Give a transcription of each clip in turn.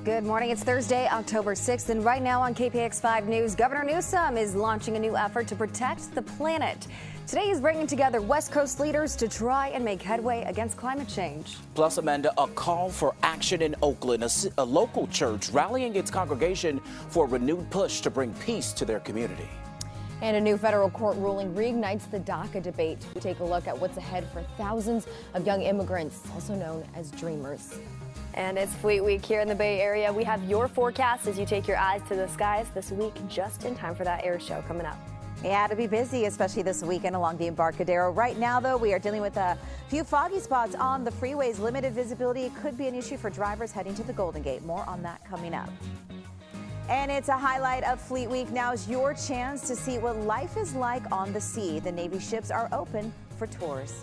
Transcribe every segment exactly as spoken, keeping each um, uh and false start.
Good morning. It's Thursday, October sixth, and right now on K P X five News, Governor Newsom is launching a new effort to protect the planet. Today he's bringing together West Coast leaders to try and make headway against climate change. Plus, Amanda, a call for action in Oakland, a, a local church rallying its congregation for a renewed push to bring peace to their community. And a new federal court ruling reignites the DACA debate. We take a look at what's ahead for thousands of young immigrants, also known as Dreamers. And it's Fleet Week here in the Bay Area. We have your forecast as you take your eyes to the skies this week, just in time for that air show coming up. Yeah, to be busy, especially this weekend along the Embarcadero. Right now, though, we are dealing with a few foggy spots on the freeways. Limited visibility could be an issue for drivers heading to the Golden Gate. More on that coming up. And it's a highlight of Fleet Week. Now's your chance to see what life is like on the sea. The Navy ships are open for tours.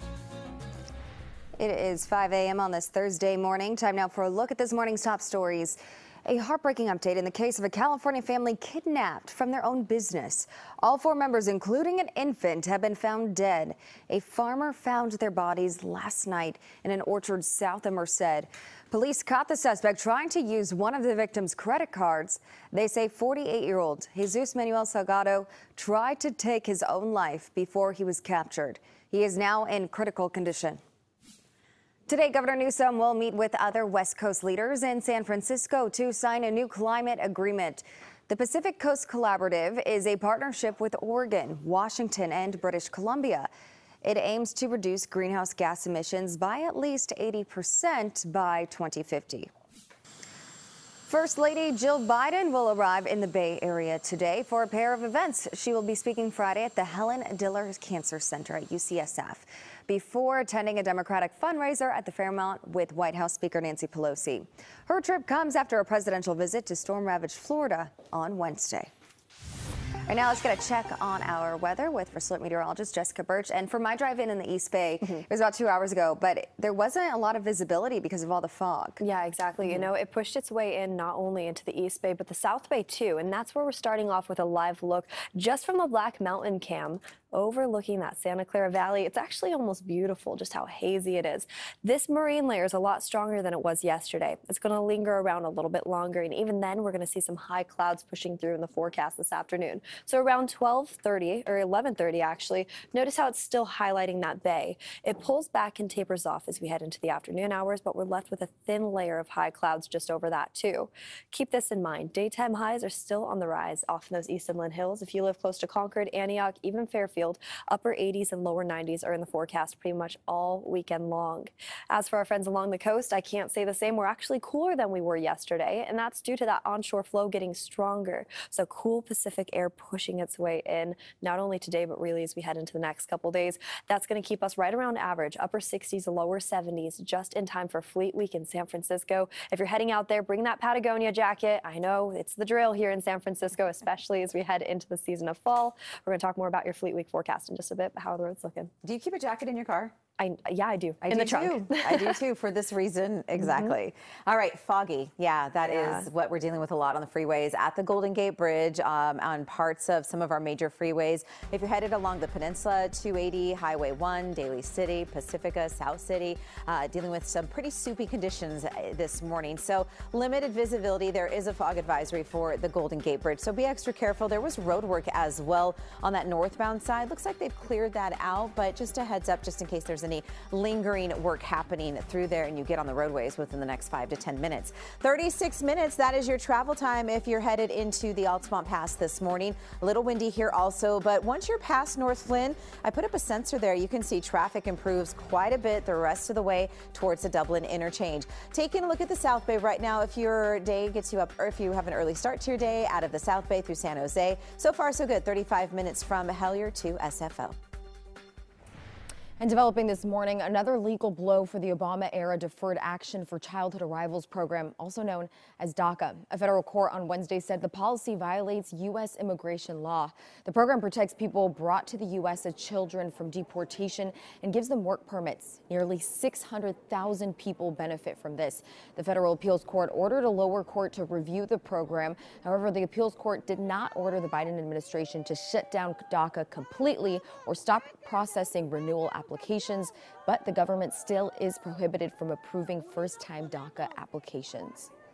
It is five a m on this Thursday morning. Time now for a look at this morning's top stories. A heartbreaking update in the case of a California family kidnapped from their own business. All four members, including an infant, have been found dead. A farmer found their bodies last night in an orchard south of Merced. Police caught the suspect trying to use one of the victim's credit cards. They say forty-eight-year-old Jesus Manuel Salgado tried to take his own life before he was captured. He is now in critical condition. Today, Governor Newsom will meet with other West Coast leaders in San Francisco to sign a new climate agreement. The Pacific Coast Collaborative is a partnership with Oregon, Washington, and British Columbia. It aims to reduce greenhouse gas emissions by at least eighty percent by twenty fifty. First Lady Jill Biden will arrive in the Bay Area today for a pair of events. She will be speaking Friday at the Helen Diller Cancer Center at U C S F before attending a Democratic fundraiser at the Fairmont with White House Speaker Nancy Pelosi. Her trip comes after a presidential visit to storm-ravaged Florida on Wednesday. Right now, let's get a check on our weather with resident meteorologist Jessica Birch. And for my drive in in the East Bay, mm-hmm. it was about two hours ago, but there wasn't a lot of visibility because of all the fog. Yeah, exactly. Mm-hmm. You know, it pushed its way in not only into the East Bay, but the South Bay too. And that's where we're starting off with a live look just from the Black Mountain cam overlooking that Santa Clara Valley. It's actually almost beautiful just how hazy it is. This marine layer is a lot stronger than it was yesterday. It's going to linger around a little bit longer, and even then we're going to see some high clouds pushing through in the forecast this afternoon. So around twelve thirty or eleven thirty actually, notice how it's still highlighting that bay. It pulls back and tapers off as we head into the afternoon hours, but we're left with a thin layer of high clouds just over that too. Keep this in mind. Daytime highs are still on the rise off in those East Inland Hills. If you live close to Concord, Antioch, even Fairfield, upper eighties and lower nineties are in the forecast pretty much all weekend long. As for our friends along the coast, I can't say the same. We're actually cooler than we were yesterday, and that's due to that onshore flow getting stronger. So cool Pacific air pushing its way in, not only today, but really as we head into the next couple days. That's going to keep us right around average, upper sixties, lower seventies, just in time for Fleet Week in San Francisco. If you're heading out there, bring that Patagonia jacket. I know it's the drill here in San Francisco, especially as we head into the season of fall. We're going to talk more about your Fleet Week forecast in just a bit, but how are the roads looking? Do you keep a jacket in your car? I, yeah, I do. I in do the trunk. Too. I do too, for this reason. Exactly. Mm-hmm. All right, foggy. Yeah, that yeah. is what we're dealing with a lot on the freeways. At the Golden Gate Bridge, um, on parts of some of our major freeways. If you're headed along the peninsula, two eighty, Highway one, Daly City, Pacifica, South City, uh, dealing with some pretty soupy conditions this morning. So limited visibility. There is a fog advisory for the Golden Gate Bridge, so be extra careful. There was road work as well on that northbound side. Looks like they've cleared that out, but just a heads up, just in case there's any lingering work happening through there and you get on the roadways within the next five to ten minutes. thirty-six minutes, that is your travel time if you're headed into the Altamont Pass this morning. A little windy here also, but once you're past North Flynn, I put up a sensor there. You can see traffic improves quite a bit the rest of the way towards the Dublin interchange. Taking a look at the South Bay right now, if your day gets you up, or if you have an early start to your day out of the South Bay through San Jose, so far so good. thirty-five minutes from Hellier to S F O. And developing this morning, another legal blow for the Obama-era Deferred Action for Childhood Arrivals program, also known as DACA. A federal court on Wednesday said the policy violates U S immigration law. The program protects people brought to the U S as children from deportation and gives them work permits. Nearly six hundred thousand people benefit from this. The federal appeals court ordered a lower court to review the program. However, the appeals court did not order the Biden administration to shut down DACA completely or stop processing renewal applications. applications, but the government still is prohibited from approving first-time DACA applications.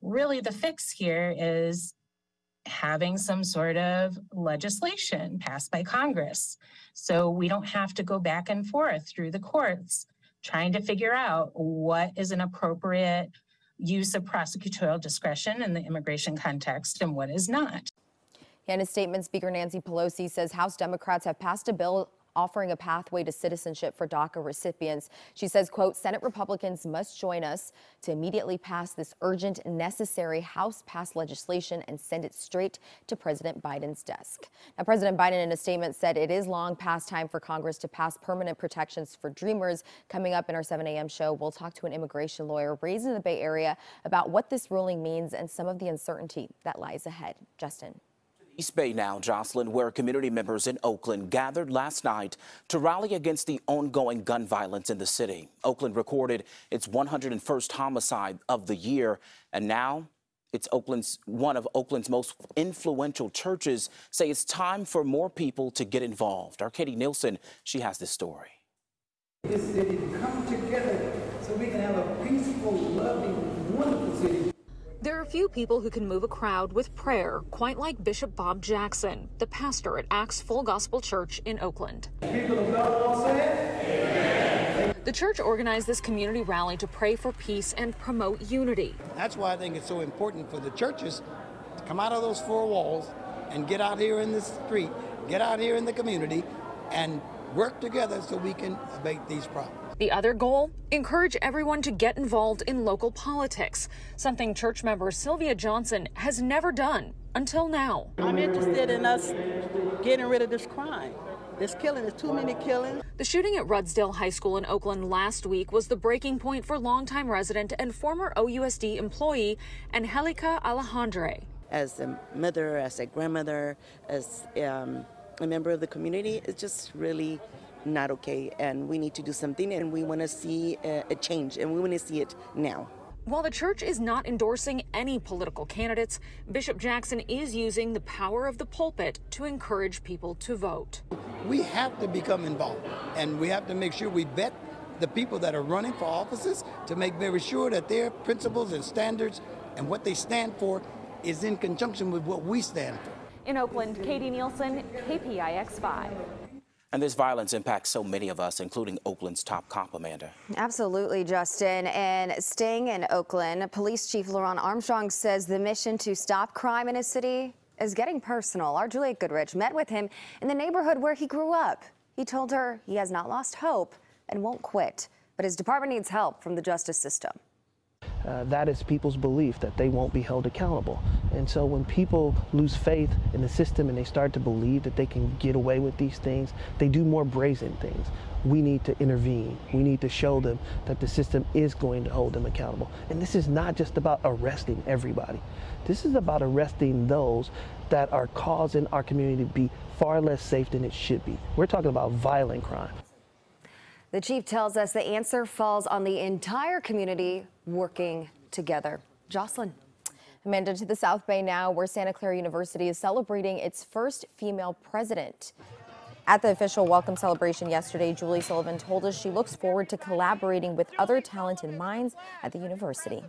really the fix here is having some sort of legislation passed by Congress. So we don't have to go back and forth through the courts trying to figure out what is an appropriate use of prosecutorial discretion in the immigration context and what is not. In a statement, Speaker Nancy Pelosi says House Democrats have passed a bill offering a pathway to citizenship for DACA recipients. She says, quote, Senate Republicans must join us to immediately pass this urgent, necessary House-passed legislation and send it straight to President Biden's desk. Now, President Biden in a statement said it is long past time for Congress to pass permanent protections for Dreamers. Coming up in our seven a m show, we'll talk to an immigration lawyer raised in the Bay Area about what this ruling means and some of the uncertainty that lies ahead. Justin. East Bay now, Jocelyn, where community members in Oakland gathered last night to rally against the ongoing gun violence in the city. Oakland recorded its one hundred first homicide of the year, and now it's Oakland's one of Oakland's most influential churches say it's time for more people to get involved. Our Katie Nielsen, she has this story. This city to come together so we can have a peaceful, loving, wonderful city. There are few people who can move a crowd with prayer, quite like Bishop Bob Jackson, the pastor at Acts Full Gospel Church in Oakland. People of God all say, the church organized this community rally to pray for peace and promote unity. That's why I think it's so important for the churches to come out of those four walls and get out here in the street, get out here in the community, and work together so we can abate these problems. The other goal? Encourage everyone to get involved in local politics, something church member Sylvia Johnson has never done until now. I'm interested in us getting rid of this crime. This killing, there's too many killings. The shooting at Rudsdale High School in Oakland last week was the breaking point for longtime resident and former O U S D employee Angelica Alejandre. As a mother, as a grandmother, as um, a member of the community, it's just really not okay, and we need to do something, and we want to see a, a change, and we want to see it now. While the church is not endorsing any political candidates, Bishop Jackson is using the power of the pulpit to encourage people to vote. We have to become involved, and we have to make sure we vet the people that are running for offices to make very sure that their principles and standards and what they stand for is in conjunction with what we stand for. In Oakland, Katie Nielsen, K P I X five. And this violence impacts so many of us, including Oakland's top cop, Amanda. Absolutely, Justin. And staying in Oakland, Police Chief Laron Armstrong says the mission to stop crime in his city is getting personal. Our Juliette Goodrich met with him in the neighborhood where he grew up. He told her he has not lost hope and won't quit, but his department needs help from the justice system. Uh, that is people's belief that they won't be held accountable. And so when people lose faith in the system and they start to believe that they can get away with these things, they do more brazen things. We need to intervene. We need to show them that the system is going to hold them accountable. And this is not just about arresting everybody. This is about arresting those that are causing our community to be far less safe than it should be. We're talking about violent crime. The chief tells us the answer falls on the entire community working together. Jocelyn. Amanda, to the South Bay now, where Santa Clara University is celebrating its first female president. At the official welcome celebration yesterday, Julie Sullivan told us she looks forward to collaborating with other talented minds at the university.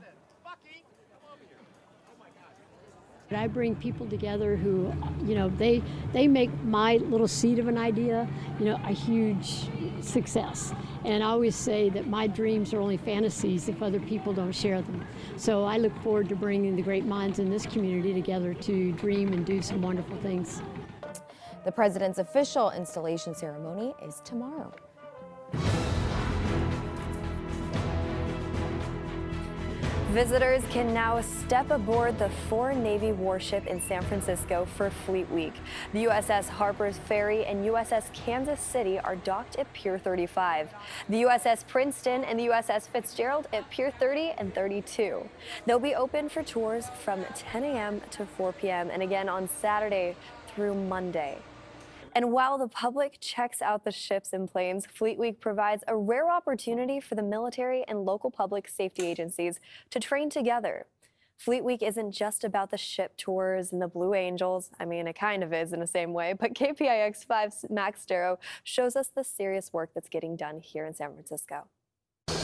I bring people together who, you know, they they make my little seed of an idea, you know, a huge success. And I always say that my dreams are only fantasies if other people don't share them. So I look forward to bringing the great minds in this community together to dream and do some wonderful things. The president's official installation ceremony is tomorrow. Visitors can now step aboard the foreign Navy warship in San Francisco for Fleet Week. The U S S Harper's Ferry and U S S Kansas City are docked at Pier thirty-five. The U S S Princeton and the U S S Fitzgerald at Pier thirty and thirty-two. They'll be open for tours from ten a m to four p m and again on Saturday through Monday. And while the public checks out the ships and planes, Fleet Week provides a rare opportunity for the military and local public safety agencies to train together. Fleet Week isn't just about the ship tours and the Blue Angels. I mean, it kind of is in the same way, but K P I X five's Max Darrow shows us the serious work that's getting done here in San Francisco.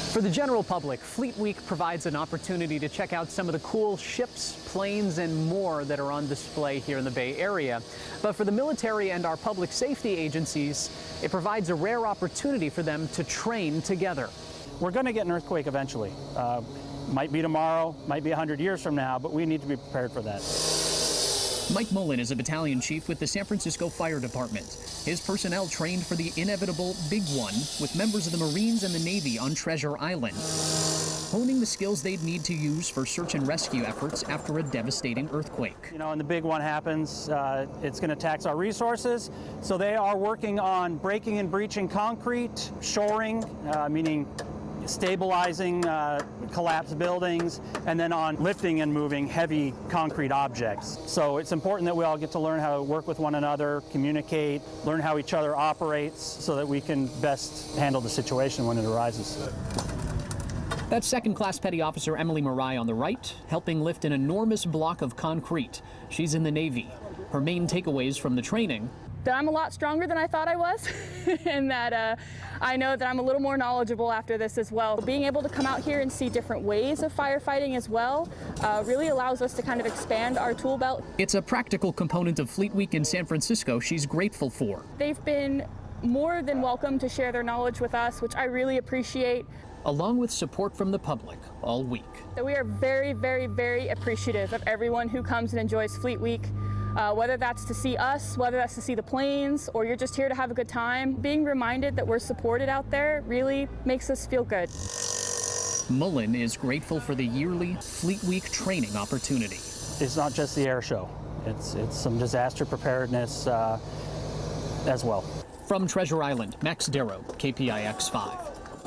For the general public, Fleet Week provides an opportunity to check out some of the cool ships, planes, and more that are on display here in the Bay Area. But for the military and our public safety agencies, it provides a rare opportunity for them to train together. We're going to get an earthquake eventually. Uh, might be tomorrow, might be one hundred years from now, but we need to be prepared for that. Mike Mullen is a battalion chief with the San Francisco Fire Department. His personnel trained for the inevitable Big One with members of the Marines and the Navy on Treasure Island, honing the skills they'd need to use for search and rescue efforts after a devastating earthquake. You know, and the big one happens, uh, it's going to tax our resources. So they are working on breaking and breaching concrete, shoring, uh, meaning stabilizing uh, collapsed buildings, and then on lifting and moving heavy concrete objects. So it's important that we all get to learn how to work with one another, communicate, learn how each other operates so that we can best handle the situation when it arises. That's Second Class Petty Officer Emily Marai on the right, helping lift an enormous block of concrete. She's in the Navy. Her main takeaways from the training: that I'm a lot stronger than I thought I was, and that uh, I know that I'm a little more knowledgeable after this as well. Being able to come out here and see different ways of firefighting as well uh, really allows us to kind of expand our tool belt. It's a practical component of Fleet Week in San Francisco she's grateful for. They've been more than welcome to share their knowledge with us, which I really appreciate. Along with support from the public all week. So we are very, very, very appreciative of everyone who comes and enjoys Fleet Week. Uh, whether that's to see us, whether that's to see the planes, or you're just here to have a good time, being reminded that we're supported out there really makes us feel good. Mullen is grateful for the yearly Fleet Week training opportunity. It's not just the air show. It's, it's some disaster preparedness uh, as well. From Treasure Island, Max Darrow, K P I X five.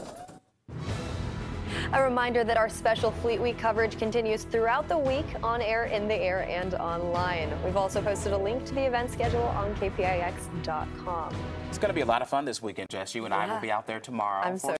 A reminder that our special Fleet Week coverage continues throughout the week on air, in the air, and online. We've also posted a link to the event schedule on K P I X dot com. It's going to be a lot of fun this weekend, Jess. You and yeah. I will be out there tomorrow. I'm so